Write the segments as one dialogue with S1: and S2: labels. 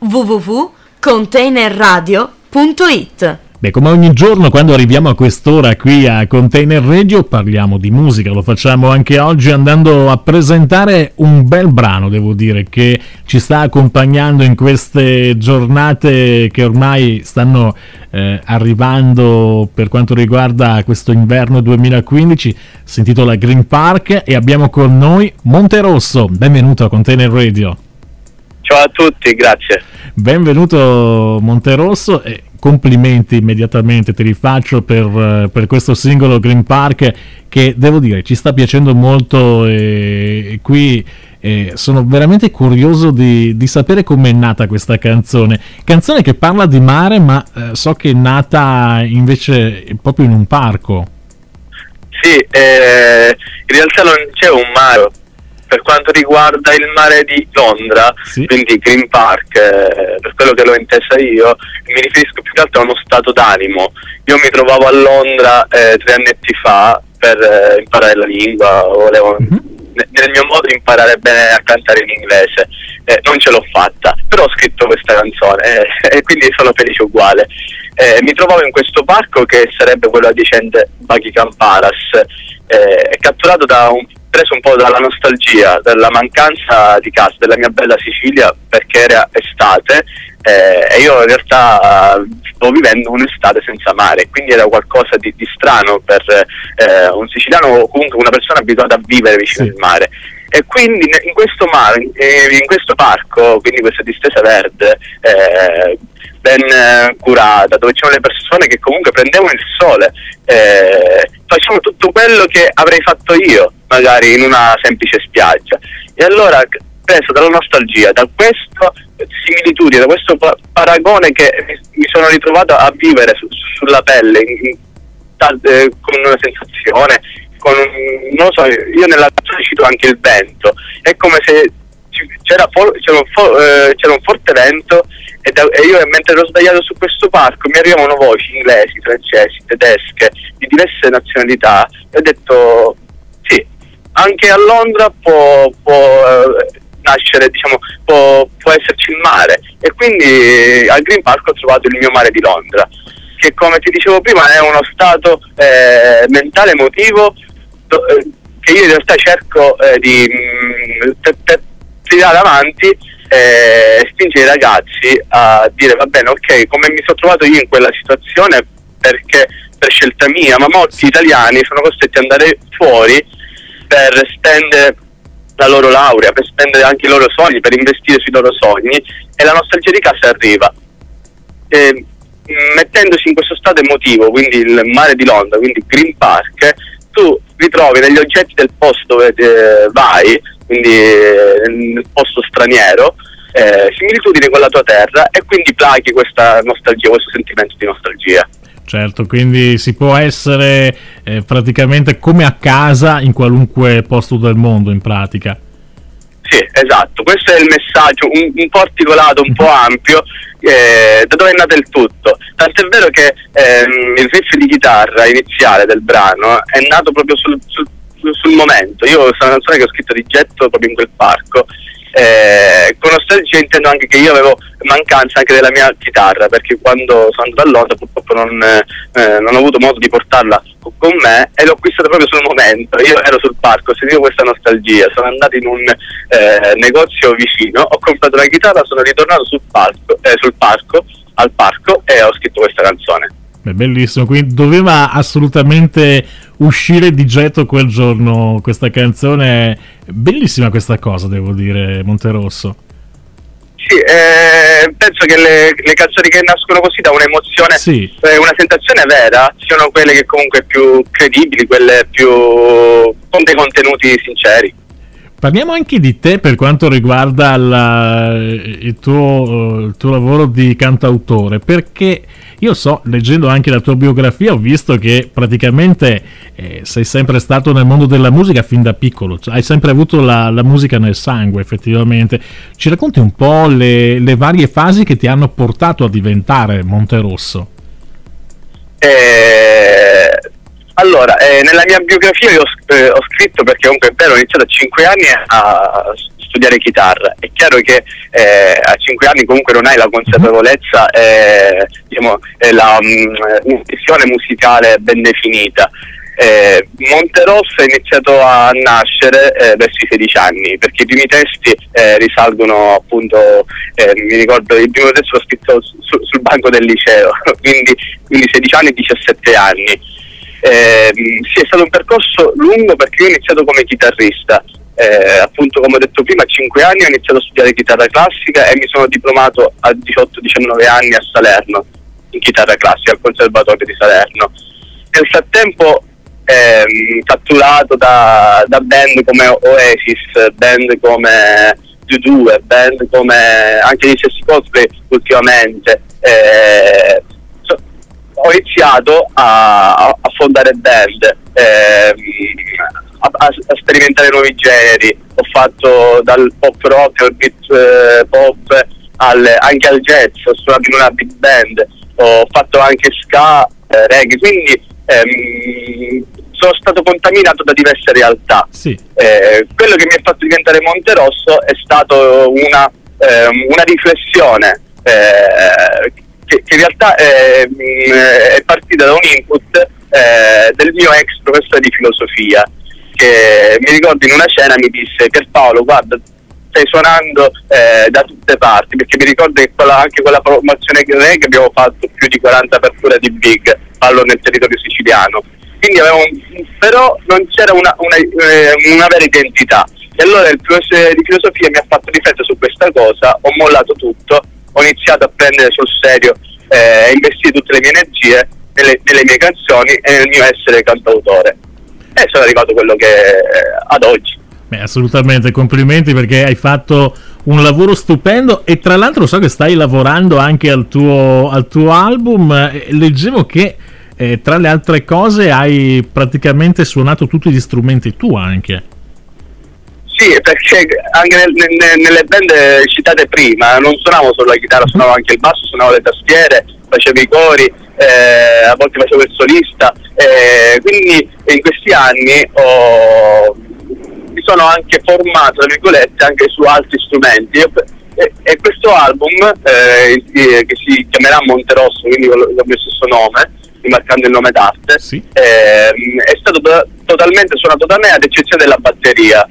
S1: www.containerradio.it.
S2: Beh, come ogni giorno quando arriviamo a quest'ora qui a Container Radio parliamo di musica, lo facciamo anche oggi andando a presentare un bel brano, devo dire, che ci sta accompagnando in queste giornate che ormai stanno arrivando per quanto riguarda questo inverno 2015. Si intitola Green Park e abbiamo con noi Monterosso. Benvenuto a Container Radio.
S3: Ciao a tutti, grazie.
S2: Benvenuto Monterosso e complimenti immediatamente te li faccio per questo singolo Green Park che devo dire ci sta piacendo molto e qui sono veramente curioso di sapere come è nata questa canzone che parla di mare, ma so che è nata invece proprio in un parco.
S3: Sì, in realtà non c'è un mare. Per quanto riguarda il mare di Londra, sì, quindi Green Park, per quello che l'ho intesa io, mi riferisco più che altro a uno stato d'animo. Io mi trovavo a Londra 3 annetti fa per imparare la lingua, volevo nel mio modo imparare bene a cantare in inglese, non ce l'ho fatta, però ho scritto questa canzone e quindi sono felice uguale. Mi trovavo in questo parco che sarebbe quello adiacente Buckingham Palace, catturato preso un po' dalla nostalgia, dalla mancanza di casa, della mia bella Sicilia, perché era estate e io in realtà stavo vivendo un'estate senza mare, quindi era qualcosa di strano per un siciliano o comunque una persona abituata a vivere vicino al mare. E quindi in questo mare, in questo parco, quindi questa distesa verde ben curata, dove c'erano le persone che comunque prendevano il sole, facevano tutto quello che avrei fatto io magari in una semplice spiaggia. E allora, preso dalla nostalgia, da questa similitudine, da questo paragone che mi sono ritrovato a vivere sulla pelle, con una sensazione, non lo so, io nella canzone cito anche il vento, è come se c'era un forte vento e io mentre ero sdraiato su questo parco mi arrivavano voci inglesi, francesi, tedesche, di diverse nazionalità, e ho detto sì, anche a Londra può nascere, diciamo, può esserci il mare, e quindi al Green Park ho trovato il mio mare di Londra, che come ti dicevo prima è uno stato mentale, emotivo, che io in realtà cerco di tirare avanti e spingere i ragazzi a dire va bene, ok, come mi sono trovato io in quella situazione perché per scelta mia, ma molti italiani sono costretti ad andare fuori per spendere la loro laurea, per spendere anche i loro sogni, per investire sui loro sogni, e la nostalgia di casa arriva. Mettendosi in questo stato emotivo, quindi il mare di Londra, quindi Green Park, tu ritrovi negli oggetti del posto dove vai, quindi nel posto straniero, similitudini con la tua terra, e quindi plachi questa nostalgia, questo sentimento di nostalgia.
S2: Certo, quindi si può essere praticamente come a casa in qualunque posto del mondo, in pratica.
S3: Sì, esatto, questo è il messaggio, un po' articolato, un po' ampio, da dove è nato il tutto. Tant'è vero che il riff di chitarra iniziale del brano è nato proprio sul momento. Io questa canzone che ho scritto di getto proprio in quel parco. Con nostalgia intendo anche che io avevo mancanza anche della mia chitarra, perché quando sono andato a Londra purtroppo non ho avuto modo di portarla con me, e l'ho acquistata proprio sul momento. Io ero sul parco, sentivo questa nostalgia, sono andato in un negozio vicino, ho comprato la chitarra, sono ritornato al parco, e ho scritto questa canzone.
S2: Beh, bellissimo, quindi doveva assolutamente uscire di getto quel giorno questa canzone. Bellissima questa cosa, devo dire, Monterosso.
S3: Sì, penso che le canzoni che nascono così da un'emozione,
S2: sì,
S3: una sensazione vera, siano quelle che comunque più credibili, quelle più con dei contenuti sinceri.
S2: Parliamo anche di te per quanto riguarda il tuo lavoro di cantautore, perché io so, leggendo anche la tua biografia, ho visto che praticamente sei sempre stato nel mondo della musica fin da piccolo, cioè, hai sempre avuto la musica nel sangue, effettivamente. Ci racconti un po' le varie fasi che ti hanno portato a diventare Monterosso?
S3: Allora, nella mia biografia io ho scritto, perché comunque è vero, ho iniziato a 5 anni a studiare chitarra. È chiaro che a 5 anni comunque non hai la consapevolezza diciamo, una visione musicale ben definita. Monterosso è iniziato a nascere verso i 16 anni, perché i primi testi risalgono appunto, mi ricordo il primo testo l'ho scritto sul banco del liceo, quindi 16 anni, 17 anni. Sì, è stato un percorso lungo perché io ho iniziato come chitarrista, appunto come ho detto prima a 5 anni ho iniziato a studiare chitarra classica e mi sono diplomato a 18-19 anni a Salerno in chitarra classica al Conservatorio di Salerno. Nel frattempo catturato da band come Oasis, band come U2, band come anche gli stessi Coldplay ultimamente. Ho iniziato a fondare band, a sperimentare nuovi generi. Ho fatto dal pop rock al beat pop anche al jazz, ho suonato in una big band, ho fatto anche ska, reggae, quindi sono stato contaminato da diverse realtà. Sì. Quello che mi ha fatto diventare Monterosso è stato una riflessione che in realtà è partita da un input del mio ex professore di filosofia, che mi ricordo in una cena mi disse: Pierpaolo, guarda, stai suonando da tutte parti, perché mi ricordo che anche quella formazione che abbiamo fatto più di 40 aperture di big, parlo nel territorio siciliano, quindi però non c'era una vera identità. E allora il professore di filosofia mi ha fatto riflettere su questa cosa, ho mollato tutto, ho iniziato a prendere sul serio e investire tutte le mie energie nelle mie canzoni e nel mio essere cantautore, e sono arrivato a quello che ad oggi.
S2: Assolutamente, complimenti, perché hai fatto un lavoro stupendo e tra l'altro so che stai lavorando anche al tuo album. Leggevo che tra le altre cose hai praticamente suonato tutti gli strumenti tu anche.
S3: Sì, perché anche nelle band citate prima non suonavo solo la chitarra, suonavo anche il basso, suonavo le tastiere, facevo i cori, a volte facevo il solista, quindi in questi anni mi sono anche formato, tra virgolette, anche su altri strumenti, e questo album che si chiamerà Monterosso, quindi con il mio stesso nome, rimarcando il nome d'arte, sì, è stato totalmente suonato da me ad eccezione della batteria,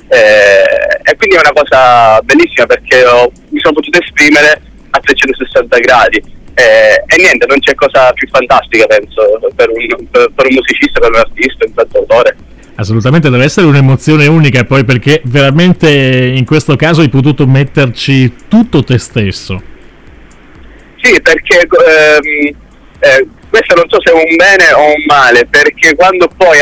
S3: e quindi è una cosa bellissima perché mi sono potuto esprimere a 360 gradi, e niente, non c'è cosa più fantastica, penso, per un musicista, per un artista, un cantautore.
S2: Assolutamente, deve essere un'emozione unica, poi, perché veramente in questo caso hai potuto metterci tutto te stesso.
S3: Sì, perché questo non so se è un bene o un male, perché quando poi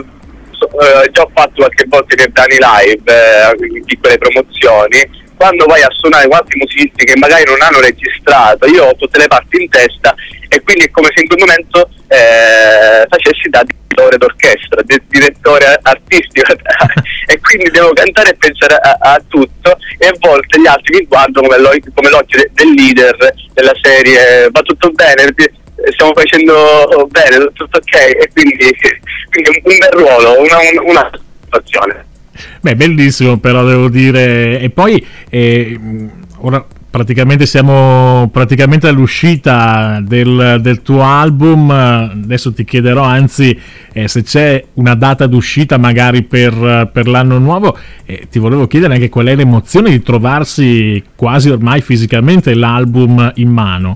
S3: già ho fatto qualche volta nei brani live, in piccole promozioni, quando vai a suonare con altri musicisti che magari non hanno registrato, io ho tutte le parti in testa, e quindi è come se in quel momento facessi da direttore d'orchestra, direttore artistico e quindi devo cantare e pensare a tutto, e a volte gli altri mi guardano come l'occhio del leader della serie: va tutto bene, stiamo facendo bene, tutto ok, e quindi un bel ruolo, una situazione.
S2: Beh, bellissimo, però devo dire. E poi ora praticamente siamo all'uscita del tuo album. Adesso ti chiederò anzi se c'è una data d'uscita magari per l'anno nuovo, ti volevo chiedere anche qual è l'emozione di trovarsi quasi ormai fisicamente l'album in mano.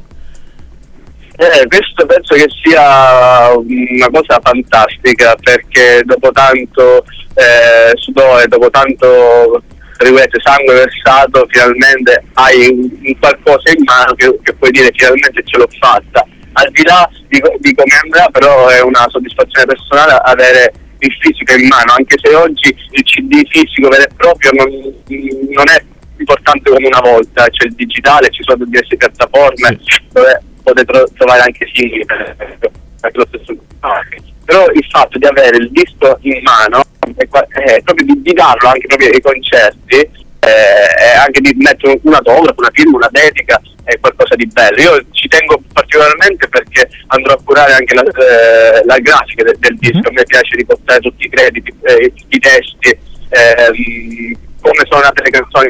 S3: Questo penso che sia una cosa fantastica, perché dopo tanto sudore, dopo tanto sangue versato, finalmente hai un qualcosa in mano che puoi dire: finalmente ce l'ho fatta. Al di là di come andrà, però è una soddisfazione personale avere il fisico in mano, anche se oggi il CD fisico vero e proprio non è importante come una volta. C'è il digitale, ci sono diverse piattaforme, sì, dove potete trovare anche singoli per lo stesso. Però il fatto di avere il disco in mano è proprio di darlo anche proprio ai concerti, e anche di mettere un autografo, una firma, una dedica, è qualcosa di bello. Io ci tengo particolarmente perché andrò a curare anche la grafica del disco. A me piace riportare tutti i crediti, i testi, come sono nate le canzoni,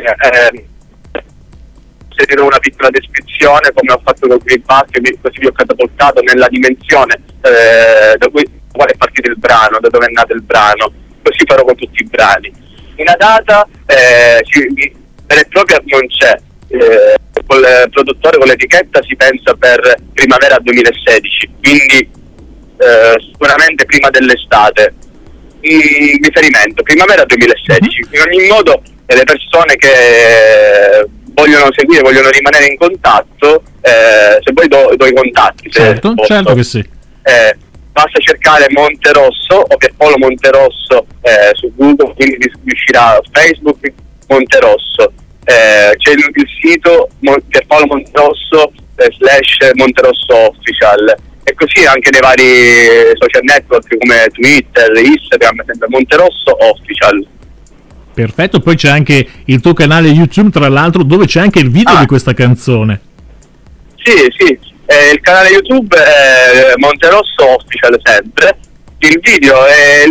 S3: inserire una piccola descrizione come ho fatto con Green Park, così vi ho catapultato nella dimensione da quale è partito il brano, da dove è nato il brano. Così farò con tutti i brani. Una data vera e propria non c'è, col produttore, con l'etichetta si pensa per primavera 2016, quindi sicuramente prima dell'estate. Riferimento primavera 2016. In ogni modo le persone che vogliono seguire, vogliono rimanere in contatto, se poi do i contatti,
S2: certo che sì.
S3: Basta cercare Monterosso o Pierpaolo Monterosso su Google, quindi riuscirà Facebook Monterosso. C'è il sito Pierpaolo Monterosso / Monterosso Official, e così anche nei vari social network come Twitter, Instagram, sempre Monterosso Official.
S2: Perfetto, poi c'è anche il tuo canale YouTube, tra l'altro, dove c'è anche il video di questa canzone.
S3: Sì, il canale YouTube è Monterosso Official sempre. Il video è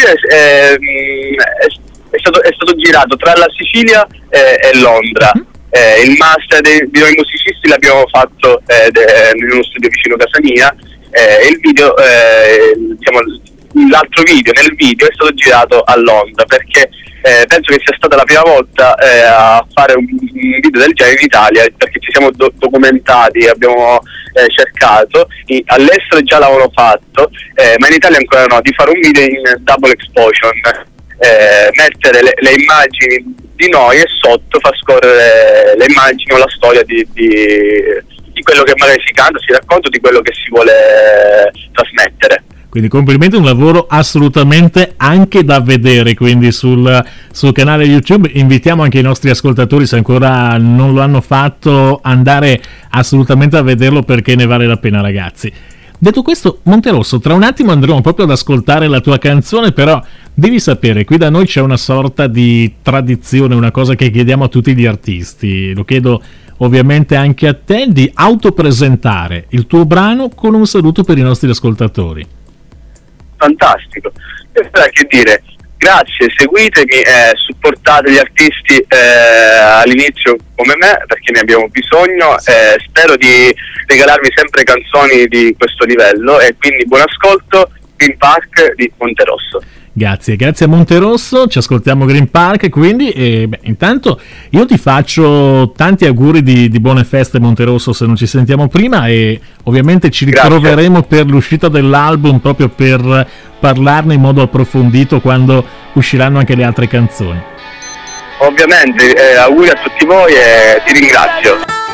S3: stato girato tra la Sicilia e Londra. Il master di noi musicisti l'abbiamo fatto in uno studio vicino a casa mia. Il video, l'altro video, nel video è stato girato a Londra, perché penso che sia stata la prima volta a fare un video del genere in Italia, perché ci siamo documentati, abbiamo cercato, all'estero già l'avevano fatto, ma in Italia ancora no, di fare un video in double exposure, mettere le immagini di noi e sotto far scorrere le immagini o la storia di quello che magari si canta, si racconta, di quello che si vuole trasmettere.
S2: Quindi complimenti, un lavoro assolutamente anche da vedere, quindi sul canale YouTube. Invitiamo anche i nostri ascoltatori, se ancora non lo hanno fatto, andare assolutamente a vederlo, perché ne vale la pena, ragazzi. Detto questo, Monterosso, tra un attimo andremo proprio ad ascoltare la tua canzone, però devi sapere, qui da noi c'è una sorta di tradizione, una cosa che chiediamo a tutti gli artisti, lo chiedo ovviamente anche a te, di autopresentare il tuo brano con un saluto per i nostri ascoltatori.
S3: Fantastico, che dire, grazie, seguitemi, supportate gli artisti all'inizio come me, perché ne abbiamo bisogno. Spero di regalarvi sempre canzoni di questo livello, e quindi buon ascolto. Green Park di Monterosso.
S2: Grazie a Monterosso, ci ascoltiamo Green Park, quindi intanto io ti faccio tanti auguri di buone feste, Monterosso, se non ci sentiamo prima, e ovviamente ci ritroveremo per l'uscita dell'album, proprio per parlarne in modo approfondito quando usciranno anche le altre canzoni.
S3: Ovviamente, auguri a tutti voi e ti ringrazio.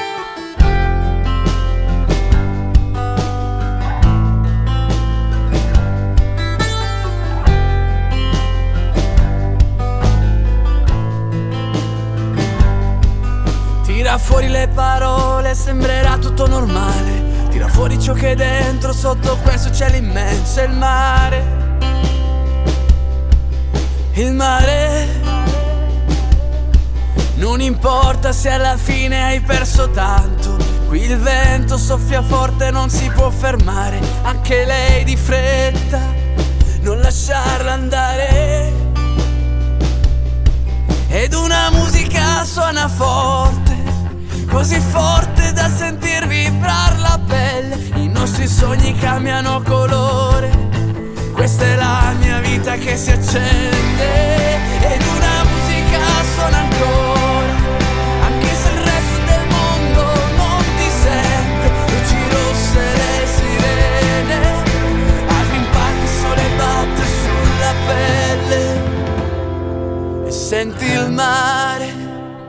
S1: Tira fuori le parole, sembrerà tutto normale. Tira fuori ciò che è dentro, sotto questo cielo immenso. Il mare, il mare. Non importa se alla fine hai perso tanto, qui il vento soffia forte, non si può fermare. Anche lei di fretta, non lasciarla andare. Ed una musica suona forte, così forte da sentir vibrar la pelle. I nostri sogni cambiano colore, questa è la mia vita che si accende. Ed una musica suona ancora, anche se il resto del mondo non ti sente. Luci rosse, le sirene, al Green Park il sole batte sulla pelle e senti il mare.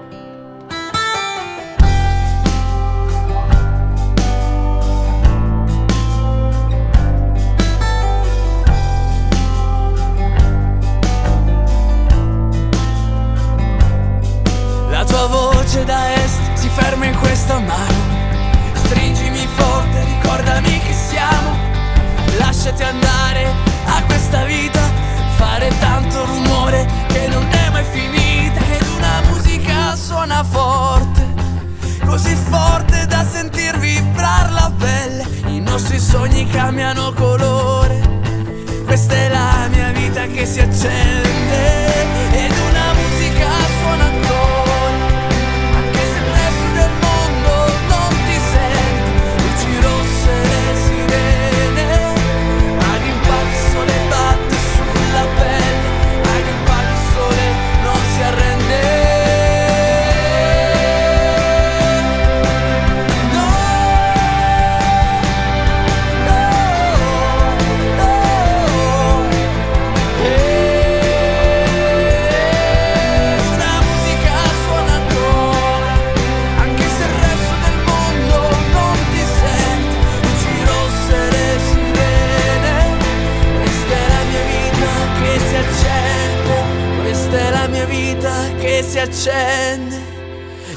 S1: La tua voce da est si ferma in questa mano. Stringimi forte, ricordami chi siamo. Lasciati andare a questa vita, fare tanto rumore che non è mai finita. Ed una musica suona forte, così forte da sentir vibrar la pelle. I nostri sogni cambiano colore, questa è la mia vita che si accende. Ed una musica suona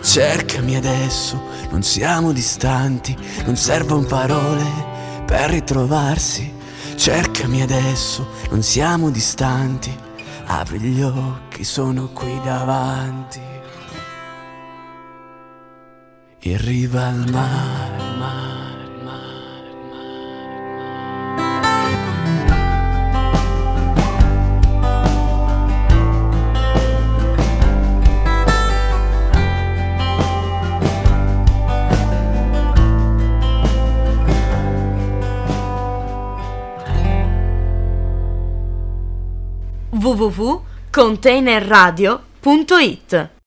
S1: Cercami adesso, non siamo distanti, non servono parole per ritrovarsi. Cercami adesso, non siamo distanti, apri gli occhi, sono qui davanti. In riva al mare,
S4: www.containerradio.it